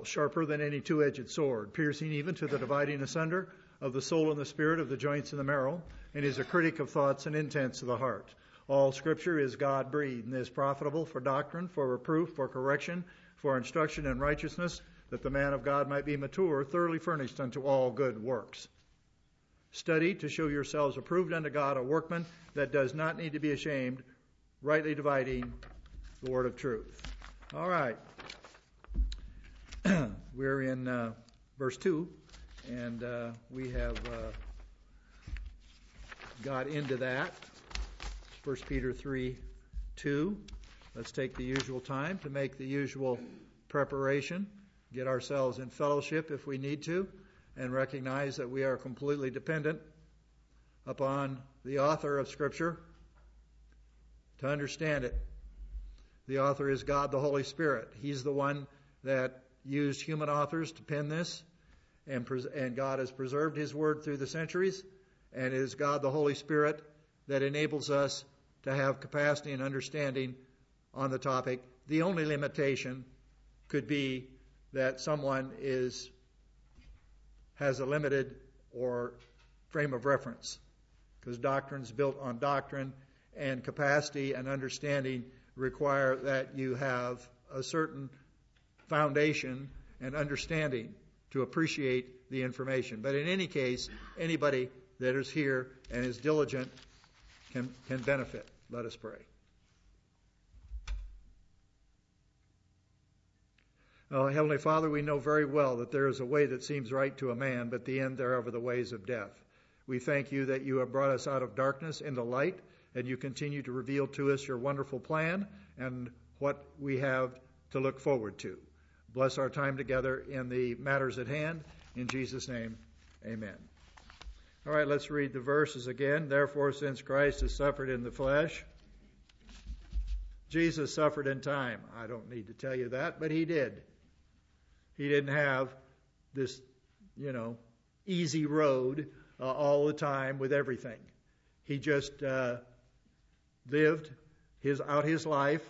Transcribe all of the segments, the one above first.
powerful, sharper than any two-edged sword, piercing even to the dividing asunder of the soul and the spirit, of the joints and the marrow, and is a critic of thoughts and intents of the heart. All Scripture is God-breathed and is profitable for doctrine, for reproof, for correction, for instruction in righteousness, that the man of God might be mature, thoroughly furnished unto all good works. Study to show yourselves approved unto God, a workman that does not need to be ashamed, rightly dividing the word of truth. All right. We're in verse 2, and we have got into that. 1 Peter 3:2. Let's take the usual time to make the usual preparation, get ourselves in fellowship if we need to, and recognize that we are completely dependent upon the author of Scripture to understand it. The author is God the Holy Spirit. He's the one that used human authors to pen this, and God has preserved His Word through the centuries, and it is God the Holy Spirit that enables us to have capacity and understanding on the topic. The only limitation could be that someone has a limited or frame of reference, because doctrine's built on doctrine, and capacity and understanding require that you have a certain foundation and understanding to appreciate the information. But in any case, anybody that is here and is diligent can benefit. Let us pray. Oh, Heavenly Father, we know very well that there is a way that seems right to a man, but the end thereof are the ways of death. We thank you that you have brought us out of darkness into light, and you continue to reveal to us your wonderful plan and what we have to look forward to. Bless our time together in the matters at hand. In Jesus' name, amen. All right, let's read the verses again. Therefore, since Christ has suffered in the flesh, Jesus suffered in time. I don't need to tell you that, but he did. He didn't have this, easy road all the time with everything. He just lived out his life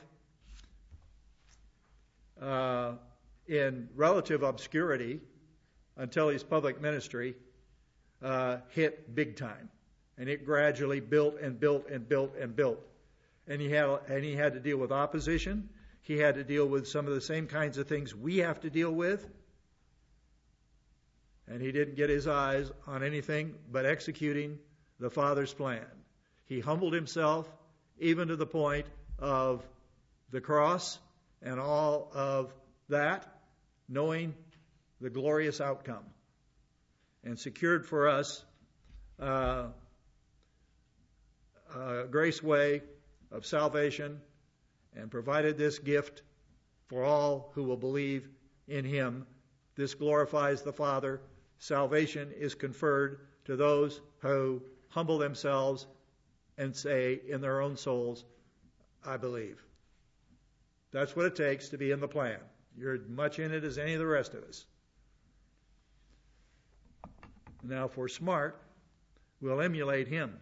in relative obscurity until his public ministry hit big time, and it gradually built and built and built and built. And he had to deal with opposition. He had to deal with some of the same kinds of things we have to deal with. And he didn't get his eyes on anything but executing the Father's plan. He humbled himself even to the point of the cross and all of that, knowing the glorious outcome, and secured for us a grace way of salvation, and provided this gift for all who will believe in him. This glorifies the Father. Salvation is conferred to those who humble themselves and say in their own souls, I believe. That's what it takes to be in the plan. You're as much in it as any of the rest of us. Now, if we're smart, we'll emulate him.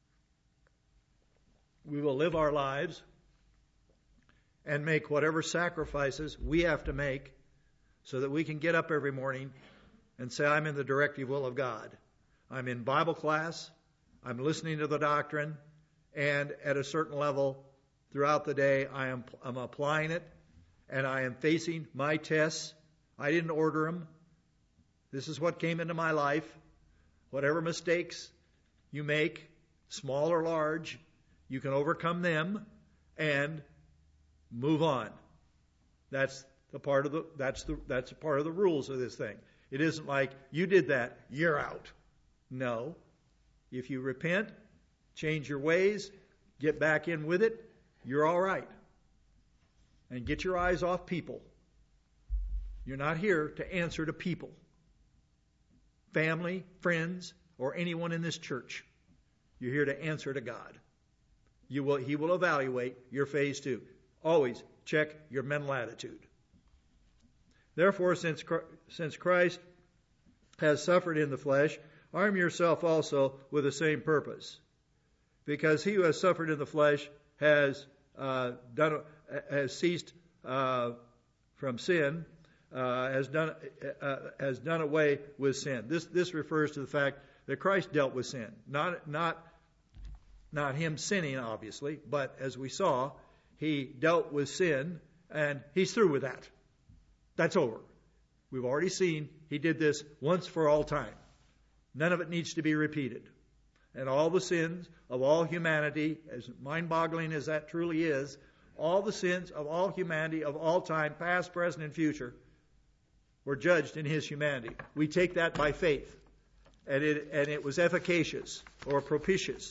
We will live our lives and make whatever sacrifices we have to make so that we can get up every morning and say, I'm in the directive will of God. I'm in Bible class, I'm listening to the doctrine, and at a certain level throughout the day I'm applying it, and I am facing my tests. I didn't order them. This is what came into my life. Whatever mistakes you make, small or large, you can overcome them and move on. That's a part of the rules of this thing. It isn't like you did that, you're out. No. If you repent, change your ways, get back in with it, you're all right. And get your eyes off people. You're not here to answer to people, family, friends, or anyone in this church. You're here to answer to God. He will evaluate your phase 2. Always check your mental attitude. Therefore, since Christ has suffered in the flesh, arm yourself also with the same purpose. Because he who has suffered in the flesh has ceased from sin, has done away with sin. This refers to the fact that Christ dealt with sin, not him sinning, obviously, but as we saw, he dealt with sin, and he's through with that. That's over. We've already seen he did this once for all time. None of it needs to be repeated. And all the sins of all humanity, as mind-boggling as that truly is, all the sins of all humanity of all time, past, present, and future, were judged in his humanity. We take that by faith. And it was efficacious or propitious.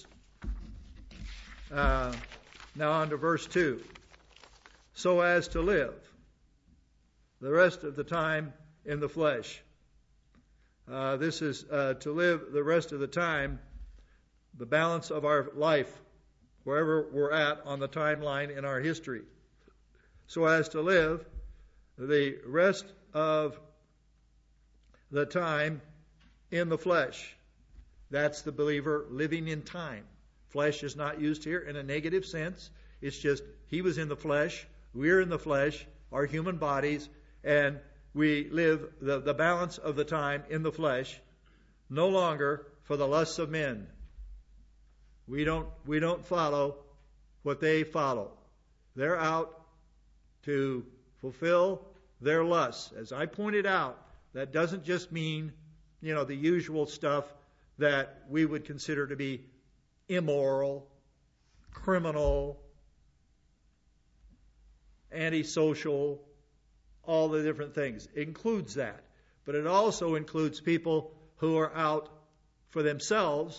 Now on to verse 2. So as to live the rest of the time in the flesh. This is to live the rest of the time, the balance of our life, wherever we're at on the timeline in our history. So as to live the rest of the time in the flesh. That's the believer living in time. Flesh is not used here in a negative sense. It's just he was in the flesh, we're in the flesh, our human bodies, and we live the balance of the time in the flesh, no longer for the lusts of men. We don't follow what they follow. They're out to fulfill their lusts. As I pointed out, that doesn't just mean, the usual stuff that we would consider to be immoral, criminal, antisocial, all the different things. It includes that. But it also includes people who are out for themselves,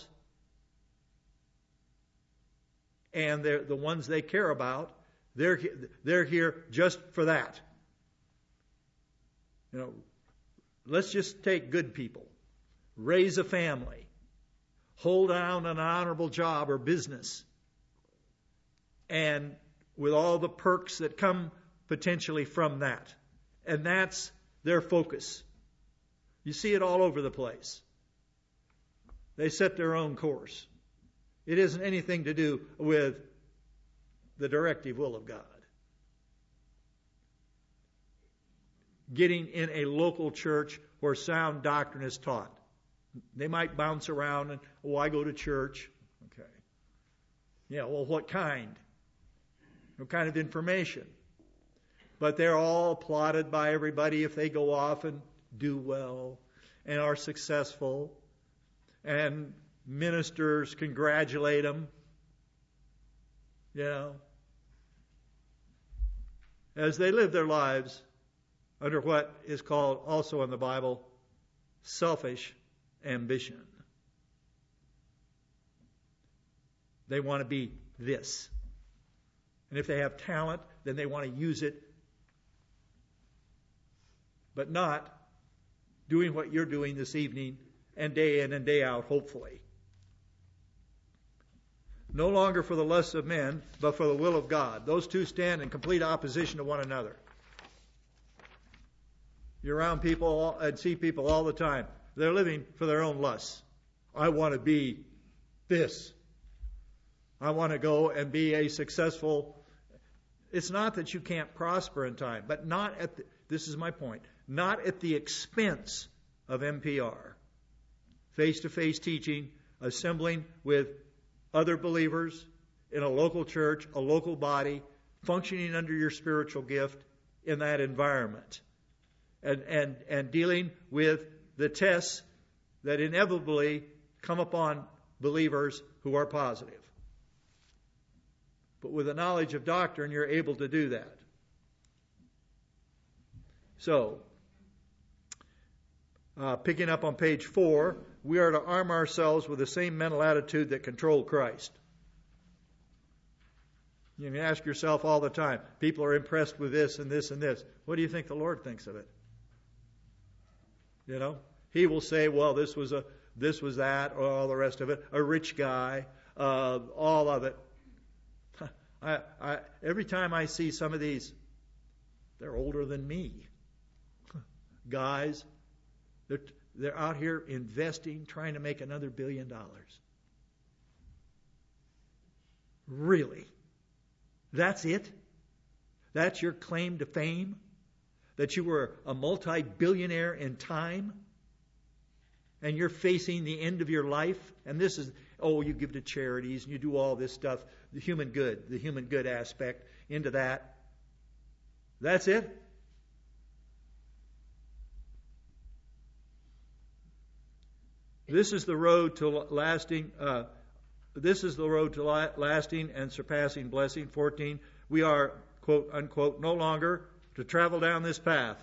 and they're the ones they care about. They're here just for that. Let's just take good people. Raise a family. Hold down an honorable job or business. And with all the perks that come potentially from that. And that's their focus. You see it all over the place. They set their own course. It isn't anything to do with the directive will of God. Getting in a local church where sound doctrine is taught. They might bounce around and, I go to church. Okay. Yeah, well, what kind? What kind of information? But they're all applauded by everybody if they go off and do well and are successful. And ministers congratulate them. As they live their lives under what is called also in the Bible selfish ambition. They want to be this. And if they have talent, then they want to use it. But not doing what you're doing this evening and day in and day out, hopefully. No longer for the lusts of men, but for the will of God. Those two stand in complete opposition to one another. You're around people and see people all the time. They're living for their own lusts. I want to be this. I want to go and be a successful. It's not that you can't prosper in time, but not at this is my point, not at the expense of MPR. Face-to-face teaching, assembling with other believers in a local church, a local body, functioning under your spiritual gift in that environment. And dealing with the tests that inevitably come upon believers who are positive. But with a knowledge of doctrine, you're able to do that. So, picking up on page 4, we are to arm ourselves with the same mental attitude that controlled Christ. You can ask yourself all the time, people are impressed with this and this and this. What do you think the Lord thinks of it? He will say, well, this was that, or all the rest of it. A rich guy, all of it. Every time I see some of these, they're older than me. Guys, they're out here investing, trying to make another $1 billion. Really? That's it? That's your claim to fame? that you were a multi-billionaire in time, and you're facing the end of your life, and this is, you give to charities, and you do all this stuff, the human good aspect into that. That's it? This is the road to lasting. This is the road to lasting and surpassing blessing. 14. We are, quote unquote, no longer to travel down this path,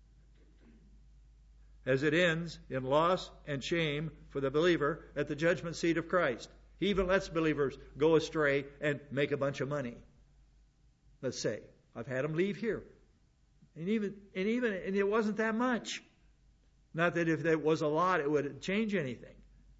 as it ends in loss and shame for the believer at the judgment seat of Christ. He even lets believers go astray and make a bunch of money. Let's say I've had them leave here, and it wasn't that much. Not that if there was a lot, it would change anything.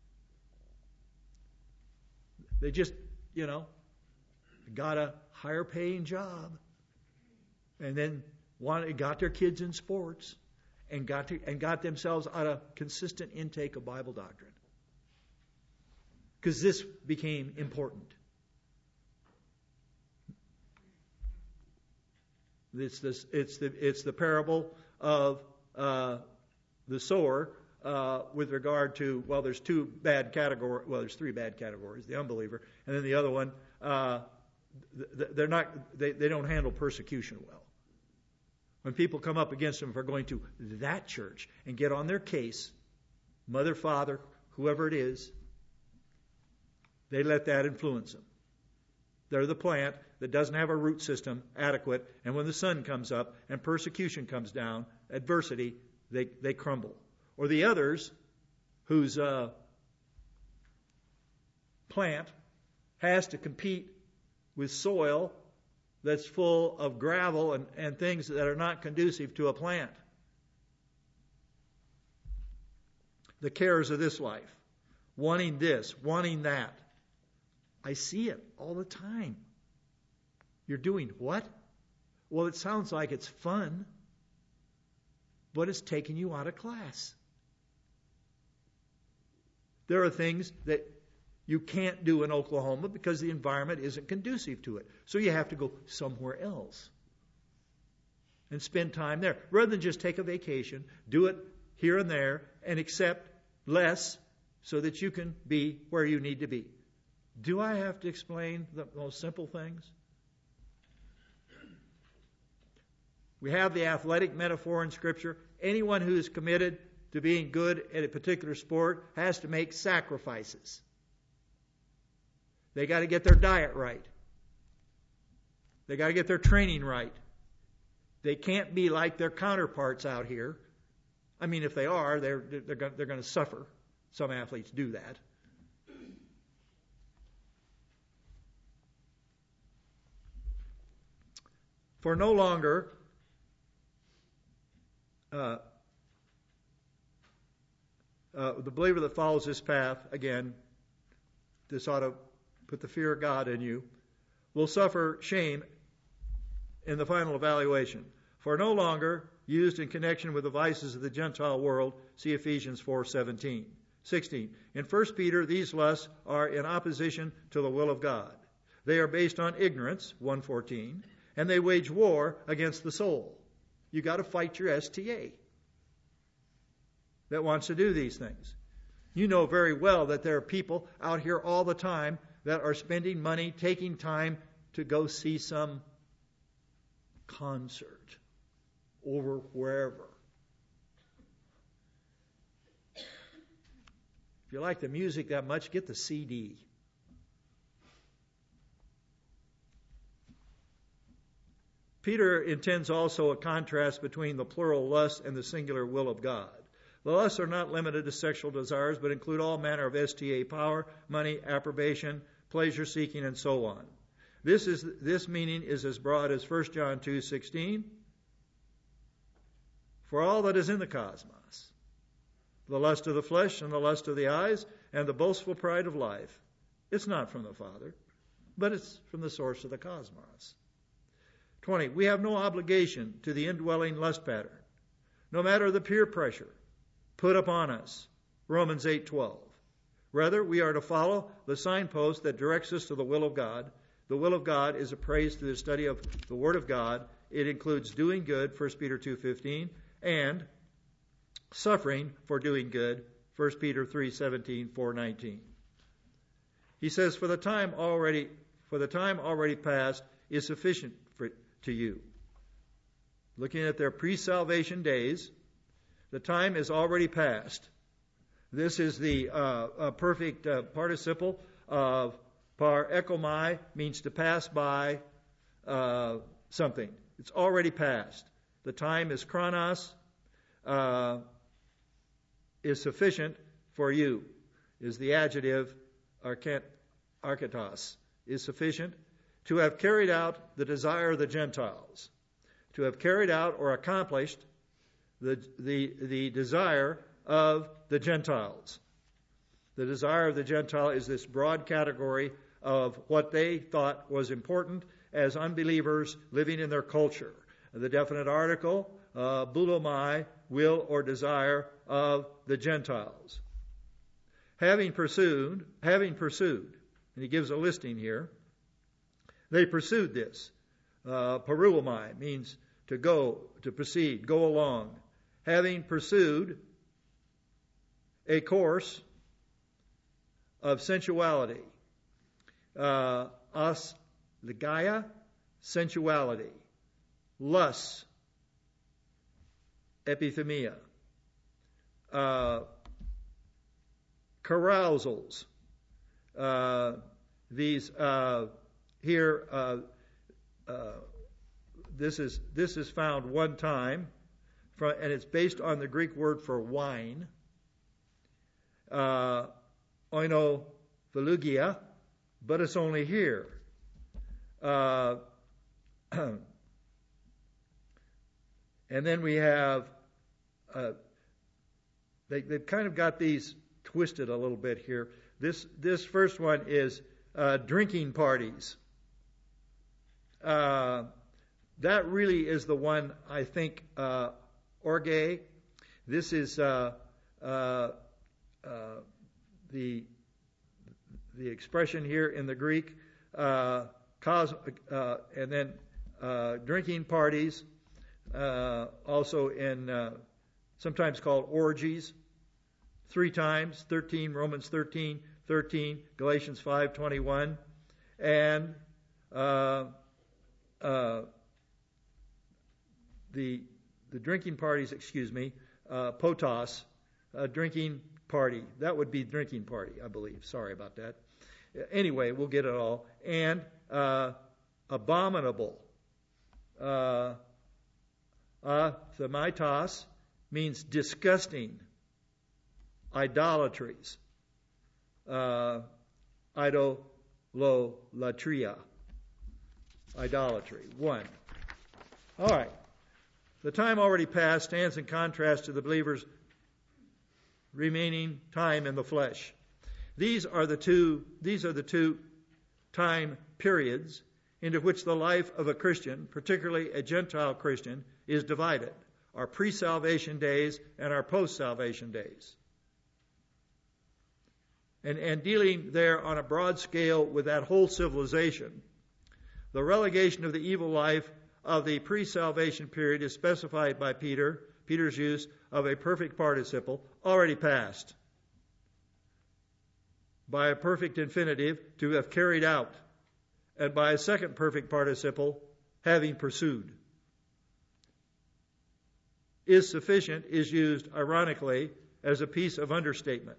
They just, got a higher paying job, and then got their kids in sports, and got themselves out a consistent intake of Bible doctrine, because this became important. It's the parable of the sower with regard to, there's three bad categories: the unbeliever, and then the other one, they don't handle persecution well. When people come up against them for going to that church and get on their case, mother, father, whoever it is, they let that influence them. They're the plant that doesn't have a root system adequate, and when the sun comes up and persecution comes down, adversity, they crumble. Or the others, whose plant has to compete with soil that's full of gravel and things that are not conducive to a plant. The cares of this life, wanting this, wanting that. I see it all the time. You're doing what? Well, it sounds like it's fun, but it's taking you out of class. There are things that you can't do in Oklahoma because the environment isn't conducive to it. So you have to go somewhere else and spend time there. Rather than just take a vacation, do it here and there and accept less so that you can be where you need to be. Do I have to explain the most simple things? We have the athletic metaphor in Scripture. Anyone who is committed to being good at a particular sport has to make sacrifices. They got to get their diet right. They got to get their training right. They can't be like their counterparts out here. I mean, if they are, they're going to suffer. Some athletes do that. For no longer the believer that follows this path, again, this ought to put the fear of God in you, will suffer shame in the final evaluation. For no longer used in connection with the vices of the Gentile world, see Ephesians 4:17. 16. In 1 Peter, these lusts are in opposition to the will of God. They are based on ignorance, 1:14, and they wage war against the soul. You got to fight your STA that wants to do these things. You know very well that there are people out here all the time that are spending money, taking time to go see some concert over wherever. If you like the music that much, get the CD. Peter intends also a contrast between the plural lust and the singular will of God. The lusts are not limited to sexual desires, but include all manner of STA power, money, approbation, pleasure seeking, and so on. This meaning is as broad as 1 John 2:16. For all that is in the cosmos, the lust of the flesh and the lust of the eyes and the boastful pride of life, it's not from the Father, but it's from the source of the cosmos. 20. We have no obligation to the indwelling lust pattern, no matter the peer pressure put upon us, Romans 8:12. Rather, we are to follow the signpost that directs us to the will of God. The will of God is appraised through the study of the Word of God it includes doing good, 1 Peter 2:15, and suffering for doing good, 1 Peter 3:17, 4:19. He says, for the time already past is sufficient to you. Looking at their pre-salvation days, the time is already past. This is the perfect participle of par ekomai, means to pass by something. It's already passed. The time is chronos, is sufficient for you, is the adjective archetos, is sufficient to have carried out the desire of the Gentiles, to have carried out or accomplished the desire of the Gentiles. The desire of the Gentile is this broad category of what they thought was important as unbelievers living in their culture. The definite article, boulomai, will or desire of the Gentiles. Having pursued, and he gives a listing here, they pursued this. Paruomai means to go, to proceed, go along. Having pursued a course of sensuality. Ligaya, sensuality. Lust, epithemia. Carousals. These here, this is found one time, and it's based on the Greek word for wine, oinophalugia, but it's only here. And then we have, they've kind of got these twisted a little bit here. This first one is drinking parties. That really is the one, I think, orge. This is the expression here in the Greek, and then drinking parties, also in sometimes called orgies, 3 times, 13, Romans 13:13, Galatians 5:21, and the drinking parties, potos, drinking party. That would be drinking party, I believe. Sorry about that. Anyway, we'll get it all. And abominable. Themaitos means disgusting. Idolatries. Idolatria. Idolatry. 1. All right. The time already past stands in contrast to the believer's remaining time in the flesh. These are the two time periods into which the life of a Christian, particularly a Gentile Christian, is divided. Our pre-salvation days and our post-salvation days. And dealing there on a broad scale with that whole civilization, the relegation of the evil life of the pre-salvation period is specified by Peter's use of a perfect participle, already past, by a perfect infinitive, to have carried out, and by a second perfect participle, having pursued. Is sufficient is used, ironically, as a piece of understatement.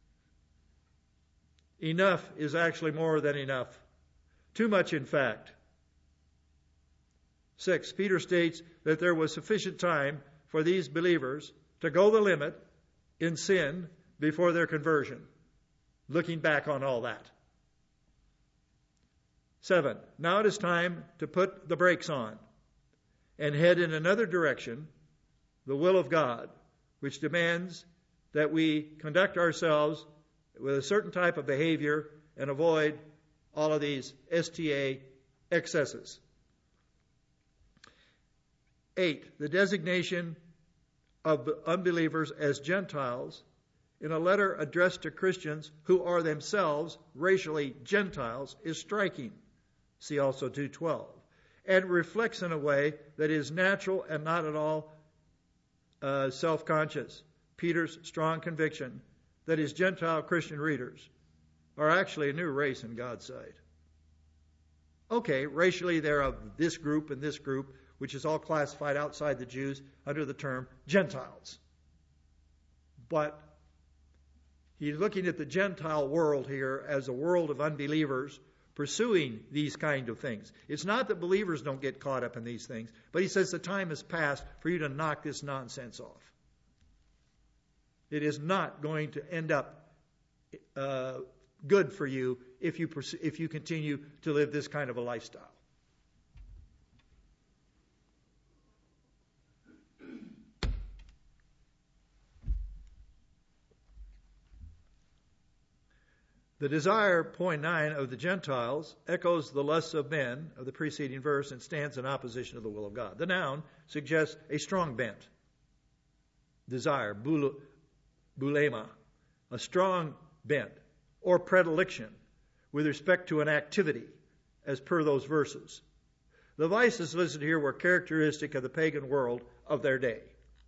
Enough is actually more than enough. Too much, in fact. 6. Peter states that there was sufficient time for these believers to go the limit in sin before their conversion. Looking back on all that. 7. Now it is time to put the brakes on and head in another direction, the will of God, which demands that we conduct ourselves with a certain type of behavior and avoid all of these STA excesses. 8. The designation of unbelievers as Gentiles in a letter addressed to Christians who are themselves racially Gentiles is striking. See also 2:12. and reflects in a way that is natural and not at all self-conscious. Peter's strong conviction that his Gentile Christian readers are actually a new race in God's sight. Okay, racially they're of this group and this group, which is all classified outside the Jews under the term Gentiles. But he's looking at the Gentile world here as a world of unbelievers pursuing these kind of things. It's not that believers don't get caught up in these things, but he says the time has passed for you to knock this nonsense off. It is not going to end up good for you if you continue to live this kind of a lifestyle. The desire, point 9, of the Gentiles echoes the lusts of men of the preceding verse and stands in opposition to the will of God. The noun suggests a strong bent. Desire, bulema, a strong bent or predilection with respect to an activity as per those verses. The vices listed here were characteristic of the pagan world of their day.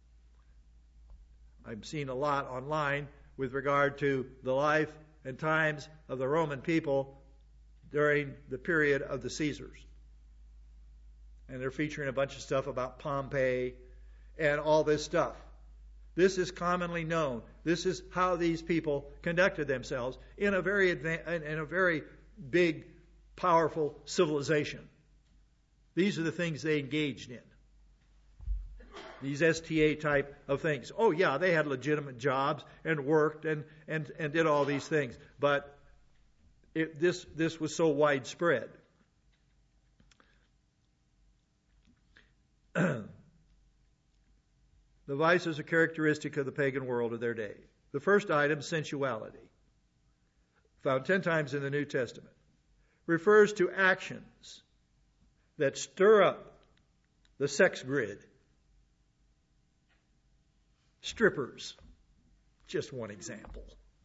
I've seen a lot online with regard to the life and times of the Roman people during the period of the Caesars. And they're featuring a bunch of stuff about Pompey and all this stuff. This is commonly known. This is how these people conducted themselves in a very big, powerful civilization. These are the things they engaged in. These STA type of things. Oh yeah, they had legitimate jobs and worked and did all these things. But this was so widespread. The vices are characteristic of the pagan world of their day. The first item, sensuality, found 10 times in the New Testament, refers to actions that stir up the sex grid. Strippers, just one example.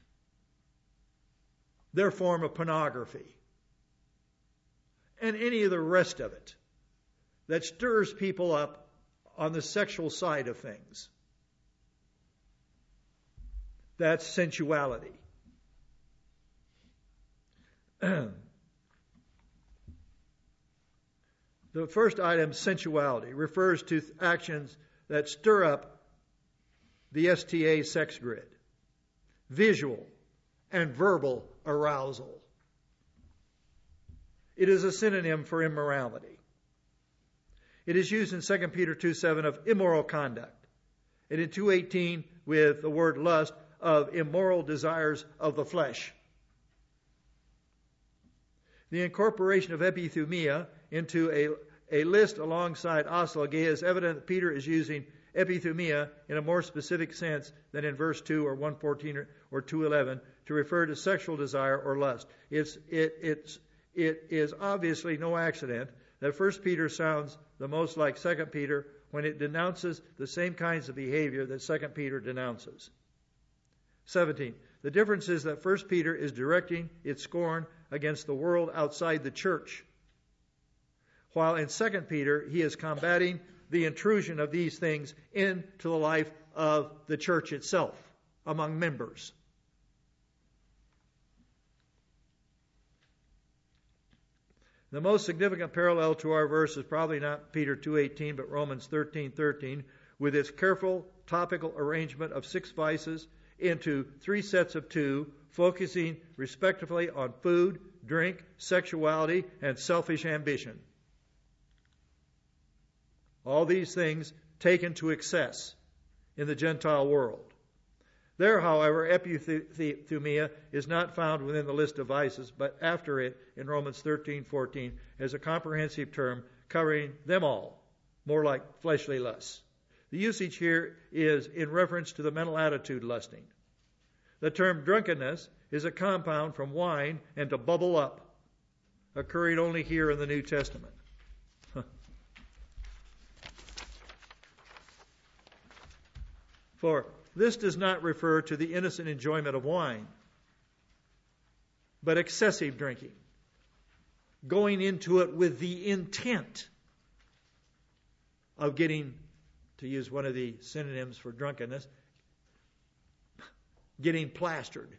Their form of pornography. And any of the rest of it that stirs people up on the sexual side of things. That's sensuality. The first item, sensuality, refers to actions that stir up the STA sex grid, visual and verbal arousal. It is a synonym for immorality. It is used in 2 Peter 2:7 of immoral conduct, and in 2:18 with the word lust of immoral desires of the flesh. The incorporation of epithumia into a list alongside aslogea is evident that Peter is using epithumia in a more specific sense than in verse 2 or 1:14 or 2:11 to refer to sexual desire or lust. It is obviously no accident that 1 Peter sounds the most like 2 Peter when it denounces the same kinds of behavior that 2 Peter denounces. 17. The difference is that 1 Peter is directing its scorn against the world outside the church, while in 2 Peter he is combating the intrusion of these things into the life of the church itself, among members. The most significant parallel to our verse is probably not Peter 2:18, but Romans 13:13, with its careful topical arrangement of 6 vices into 3 sets of 2, focusing respectively on food, drink, sexuality, and selfish ambition. All these things taken to excess in the Gentile world. There, however, epithumia is not found within the list of vices, but after it in Romans 13:14 as a comprehensive term covering them all, more like fleshly lusts. The usage here is in reference to the mental attitude lusting. The term drunkenness is a compound from wine and to bubble up, occurring only here in the New Testament. For this does not refer to the innocent enjoyment of wine, but excessive drinking, going into it with the intent of getting, to use one of the synonyms for drunkenness, getting plastered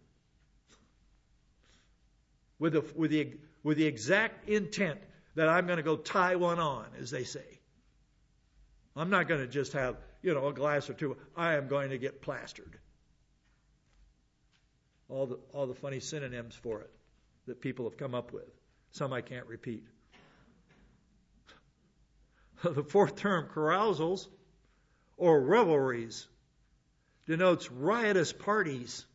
with the exact intent that I'm going to go tie one on, as they say. I'm not going to just have, a glass or two. I am going to get plastered. All the funny synonyms for it that people have come up with. Some I can't repeat. The fourth term, carousals or revelries, denotes riotous parties,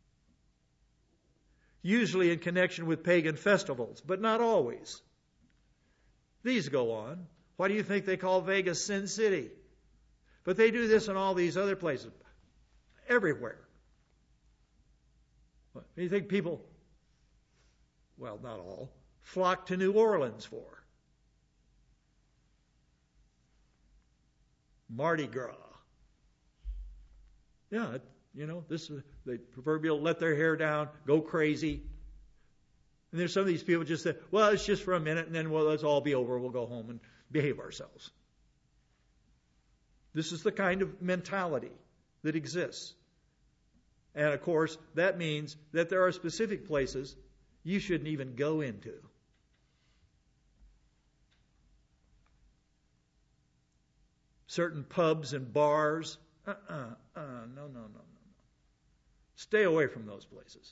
usually in connection with pagan festivals, but not always. These go on. Why do you think they call Vegas Sin City? But they do this in all these other places, everywhere. What do you think people, well, not all, flock to New Orleans for? Mardi Gras. Yeah, this is the proverbial let their hair down, go crazy. And there's some of these people just say, well, it's just for a minute, and then let's all be over. We'll go home and behave ourselves. This is the kind of mentality that exists. And of course, that means that there are specific places you shouldn't even go into. Certain pubs and bars. No. Stay away from those places.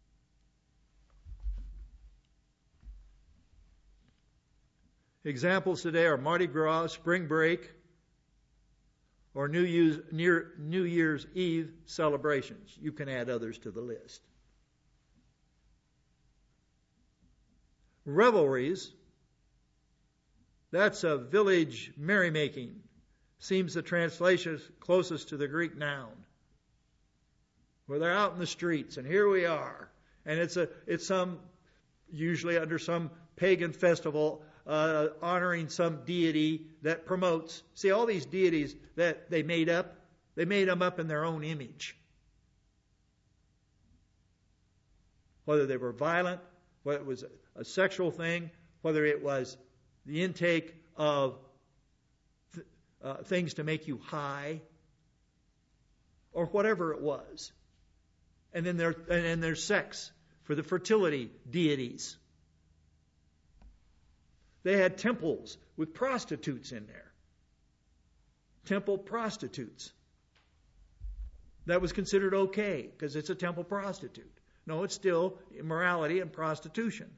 Examples today are Mardi Gras, spring break, or New Year's Eve celebrations. You can add others to the list. Revelries, that's a village merrymaking. Seems the translation is closest to the Greek noun. Where they're out in the streets, and here we are. And it's some, usually under some pagan festival, honoring some deity that promotes. See, all these deities that they made them up in their own image. Whether they were violent, whether it was a sexual thing, whether it was the intake of things to make you high, or whatever it was. And then there's sex for the fertility deities. They had temples with prostitutes in there. Temple prostitutes. That was considered okay because it's a temple prostitute. No, it's still immorality and prostitution.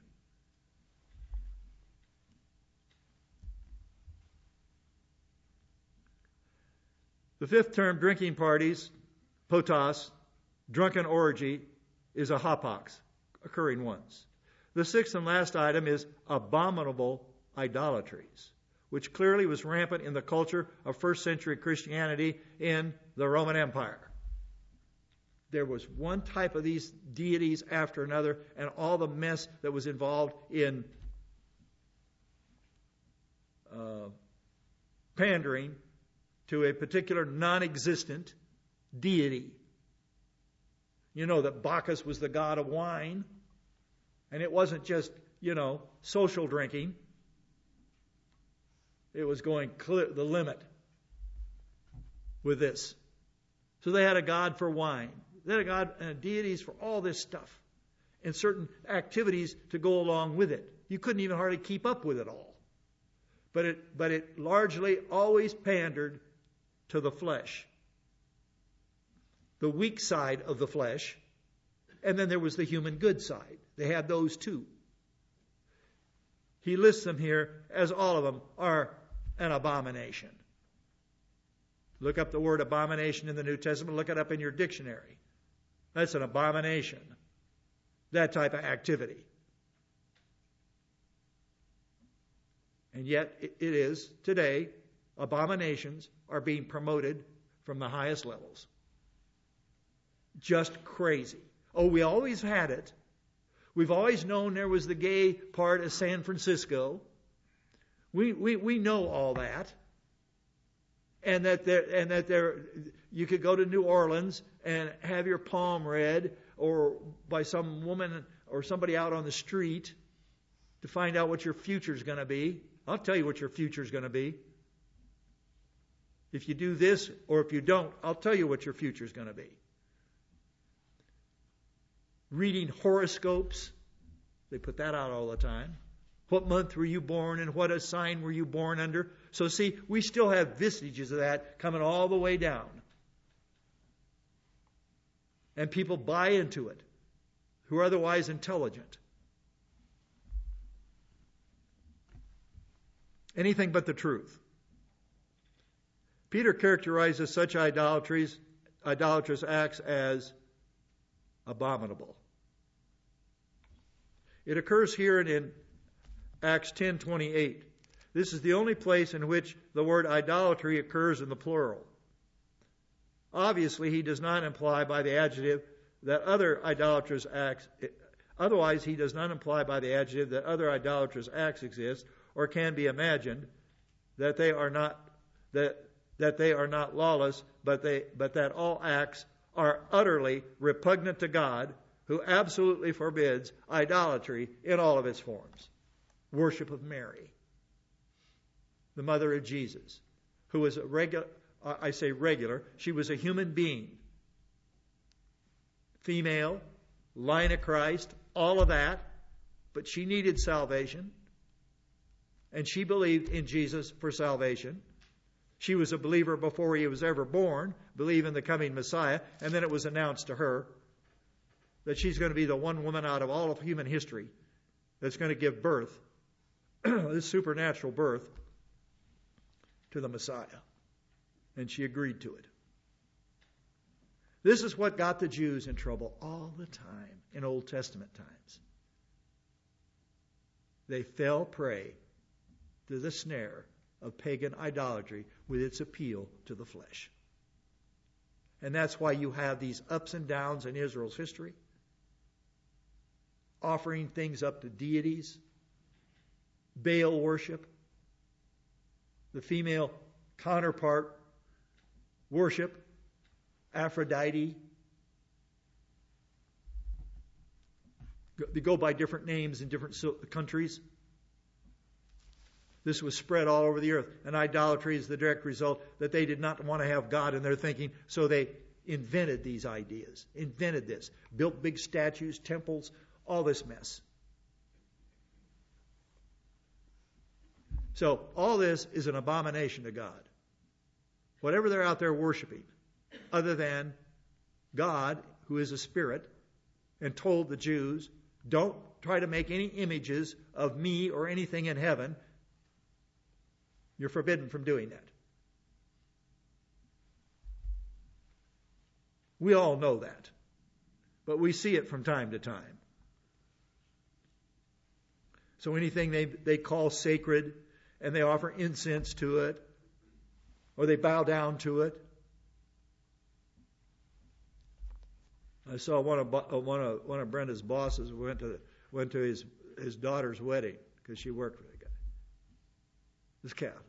The fifth term, drinking parties, potos, drunken orgy, is a hapax, occurring once. The sixth and last item is abominable idolatries, which clearly was rampant in the culture of first century Christianity in the Roman Empire. There was one type of these deities after another, and all the mess that was involved in pandering to a particular non-existent deity. You know that Bacchus was the god of wine, and it wasn't just, social drinking. It was going the limit with this. So they had a god for wine. They had a god and deities for all this stuff, and certain activities to go along with it. You couldn't even hardly keep up with it all. But it largely always pandered to the flesh, the weak side of the flesh, and then there was the human good side. They had those two. He lists them here as all of them are an abomination. Look up the word abomination in the New Testament. Look it up in your dictionary. That's an abomination. That type of activity. And yet it is today, abominations are being promoted from the highest levels. Just crazy. Oh, we always had it. We've always known there was the gay part of San Francisco. We know all that. And that you could go to New Orleans and have your palm read, or by some woman or somebody out on the street, to find out what your future is going to be. I'll tell you what your future is going to be. If you do this or if you don't, I'll tell you what your future is going to be. Reading horoscopes, they put that out all the time. What month were you born and what a sign were you born under? So see, we still have vestiges of that coming all the way down. And people buy into it who are otherwise intelligent. Anything but the truth. Peter characterizes such idolatrous acts as abominable. It occurs here in Acts 10:28. This is the only place in which the word idolatry occurs in the plural. Obviously, he does not imply by the adjective that other idolatrous acts, otherwise he does not imply by the adjective that other idolatrous acts exist or can be imagined, that they are not lawless, but that all acts are utterly repugnant to God, who absolutely forbids idolatry in all of its forms. Worship of Mary, the mother of Jesus, who was a regular, she was a human being. Female, line of Christ, all of that, but she needed salvation. And she believed in Jesus for salvation. She was a believer before he was ever born, believe in the coming Messiah, and then it was announced to her that she's going to be the one woman out of all of human history that's going to give birth, this supernatural birth, to the Messiah. And she agreed to it. This is what got the Jews in trouble all the time in Old Testament times. They fell prey to the snare of pagan idolatry with its appeal to the flesh. And that's why you have these ups and downs in Israel's history. Offering things up to deities, Baal worship, the female counterpart worship, Aphrodite. They go by different names in different countries. This was spread all over the earth. And idolatry is the direct result that they did not want to have God in their thinking, so they invented these ideas, invented this, built big statues, temples, all this mess. So all this is an abomination to God. Whatever they're out there worshiping, other than God, who is a spirit, and told the Jews, don't try to make any images of me or anything in heaven. You're forbidden from doing that. We all know that. But we see it from time to time. So anything they call sacred, and they offer incense to it, or they bow down to it. I saw one of Brenda's bosses went to his daughter's wedding because she worked for the guy. It was Catholic.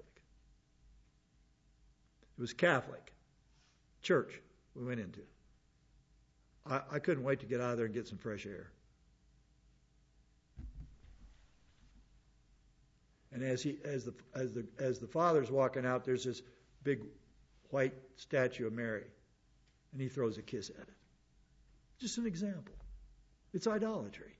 It was Catholic church we went into. I couldn't wait to get out of there and get some fresh air. And as the father's walking out, there's this big white statue of Mary, and he throws a kiss at it. Just an example. It's idolatry.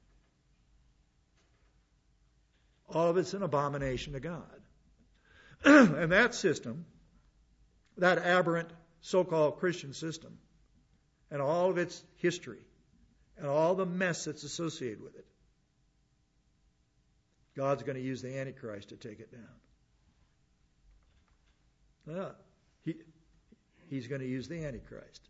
All of it's an abomination to God. And that system, that aberrant so-called Christian system, and all of its history, and all the mess that's associated with it, God's going to use the Antichrist to take it down. He's going to use the Antichrist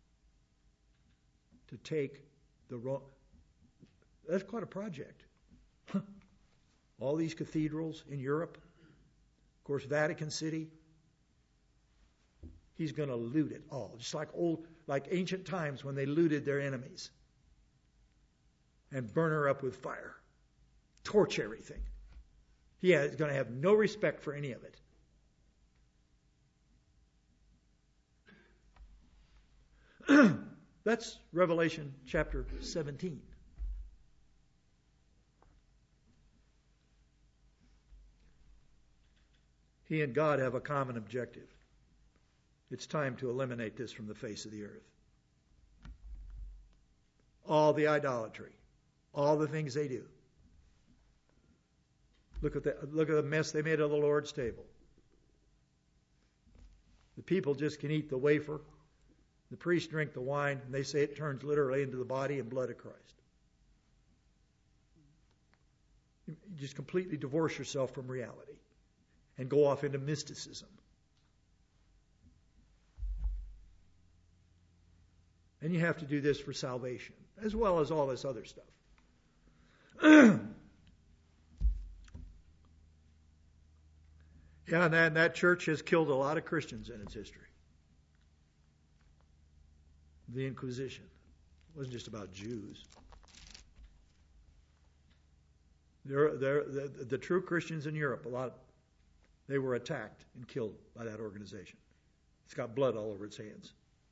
to take the wrong. That's quite a project. All these cathedrals in Europe, of course, Vatican City. He's going to loot it all, just like ancient times when they looted their enemies and burn her up with fire, torch everything. He is going to have no respect for any of it. That's Revelation chapter 17. He and God have a common objective. It's time to eliminate this from the face of the earth. All the idolatry, all the things they do. Look at the mess they made of the Lord's table. The people just can eat the wafer. The priests drink the wine, and they say it turns literally into the body and blood of Christ. You just completely divorce yourself from reality and go off into mysticism. And you have to do this for salvation, as well as all this other stuff. Yeah, and that church has killed a lot of Christians in its history. The Inquisition. It wasn't just about Jews. The true Christians in Europe, they were attacked and killed by that organization. It's got blood all over its hands.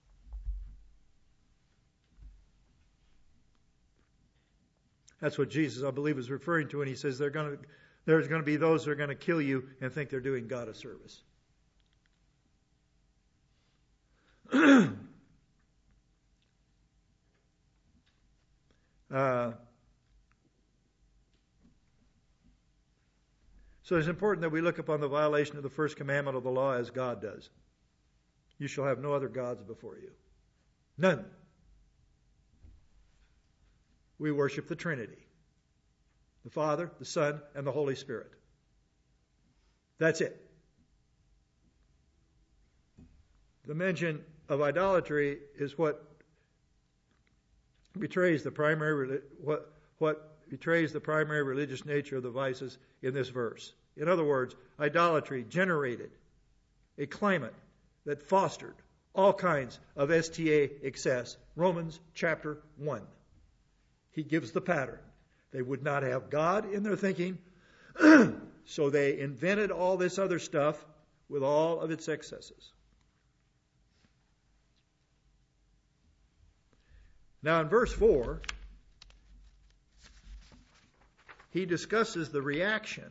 That's what Jesus, I believe, is referring to when he says there's going to be those that are going to kill you and think they're doing God a service. So it's important that we look upon the violation of the first commandment of the law as God does. You shall have no other gods before you. None. We worship the Trinity. The Father, the Son, and the Holy Spirit. That's it. The mention of idolatry is what betrays the primary religious nature of the vices in this verse. In other words, idolatry generated a climate that fostered all kinds of STA excess. Romans chapter 1. He gives the pattern. They would not have God in their thinking, so they invented all this other stuff with all of its excesses. Now in verse 4, he discusses the reaction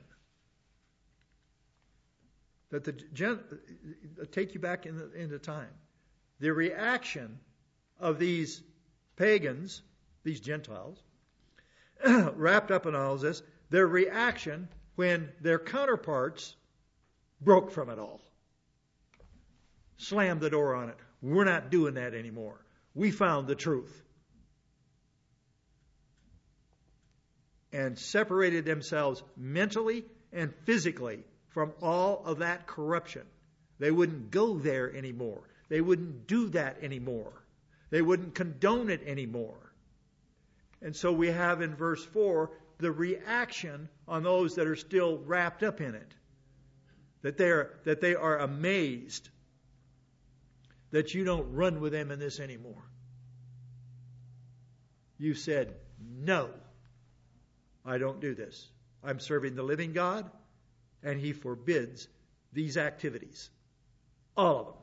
that take you back into time. The reaction of these pagans, these Gentiles, wrapped up in all of this, their reaction when their counterparts broke from it all. Slammed the door on it. We're not doing that anymore. We found the truth. And separated themselves mentally and physically from all of that corruption. They wouldn't go there anymore. They wouldn't do that anymore. They wouldn't condone it anymore. And so we have in verse 4 the reaction on those that are still wrapped up in it. That they are amazed that you don't run with them in this anymore. You said, no, I don't do this. I'm serving the living God, and He forbids these activities. All of them.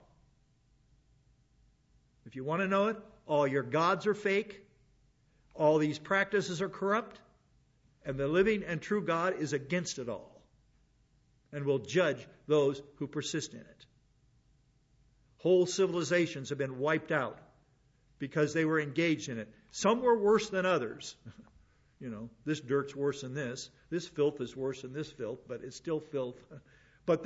If you want to know it, all your gods are fake. All these practices are corrupt. And the living and true God is against it all. And will judge those who persist in it. Whole civilizations have been wiped out because they were engaged in it. Some were worse than others. You know, this dirt's worse than this. This filth is worse than this filth, but it's still filth. But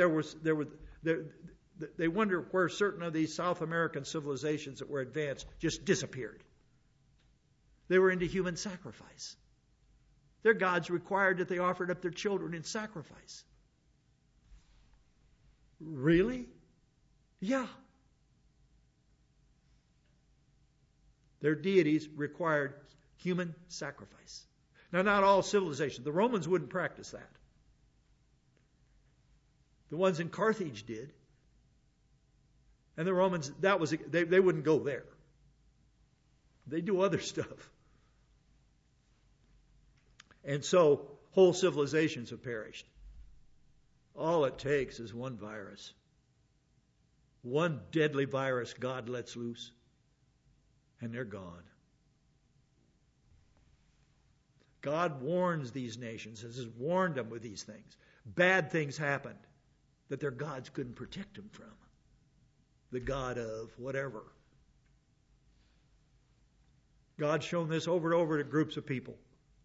they wonder where certain of these South American civilizations that were advanced just disappeared. They were into human sacrifice. Their gods required that they offered up their children in sacrifice. Really? Yeah. Their deities required human sacrifice. Now, not all civilizations. The Romans wouldn't practice that. The ones in Carthage did. And the Romans, they wouldn't go there. They do other stuff. And so, whole civilizations have perished. All it takes is one virus. One deadly virus God lets loose. And they're gone. God warns these nations, has warned them with these things. Bad things happened that their gods couldn't protect them from. the god of whatever. God's shown this over and over to groups of people.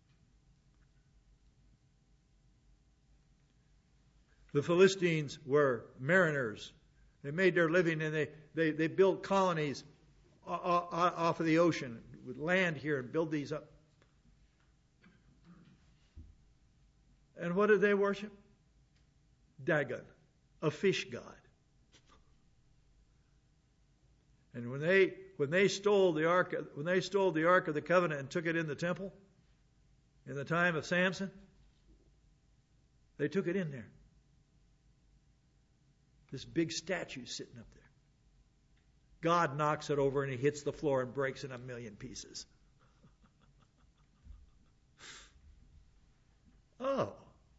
The Philistines were mariners. They made their living, and they built colonies off of the ocean with land here and build these up. And what did they worship? Dagon, a fish god. And when they stole the ark of the covenant and took it in the temple in the time of Samson, they took it in there. This big statue sitting up there. God knocks it over and it hits the floor and breaks in a million pieces. Oh.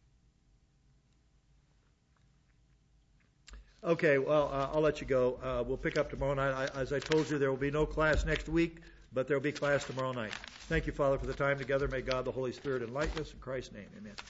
Okay, well, I'll let you go. We'll pick up tomorrow night. As I told you, there will be no class next week, but there will be class tomorrow night. Thank you, Father, for the time together. May God, the Holy Spirit, enlighten us. In Christ's name, amen.